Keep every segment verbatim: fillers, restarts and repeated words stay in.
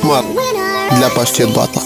Smart для паштет батла.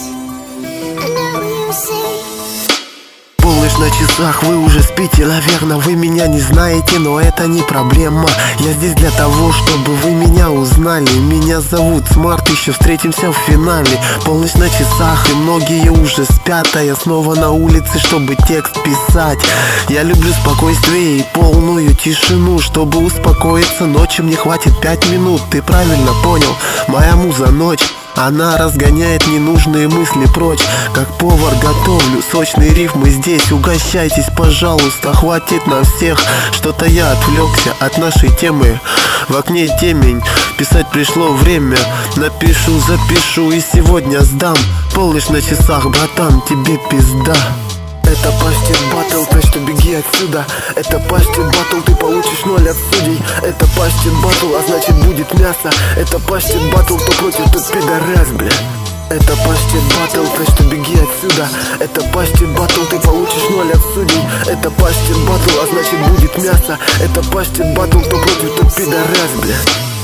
Полночь на часах, вы уже спите, наверное. Вы меня не знаете, но это не проблема. Я здесь для того, чтобы вы меня узнали. Меня зовут Смарт, еще встретимся в финале. Полночь на часах, и многие уже спят, а я снова на улице, чтобы текст писать. Я люблю спокойствие и полную тишину. Чтобы успокоиться ночью, мне хватит пять минут. Ты правильно понял, моя муза ночь. Она разгоняет ненужные мысли прочь. Как повар готовлю сочные рифмы здесь. Угощайтесь, пожалуйста, хватит на всех. Что-то я отвлекся от нашей темы. В окне темень, писать пришло время. Напишу, запишу и сегодня сдам. Полночь на часах, братан, тебе пизда. Это паштет батл, так что беги отсюда. Это паштет батл, ты получишь ноль от судей. Это паштет батл, а значит будет мясо. Это паштет батл, кто против, тот пидорас, бля. Это паштет батл, так что беги отсюда. Это паштет батл, ты получишь ноль от судей. Это паштет батл, а значит будет мясо. Это паштет батл, кто против, тот пидорас, бля.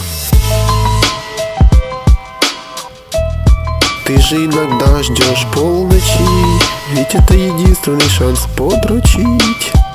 Ты же иногда ждешь полночи, ведь это единственный шанс подрочить.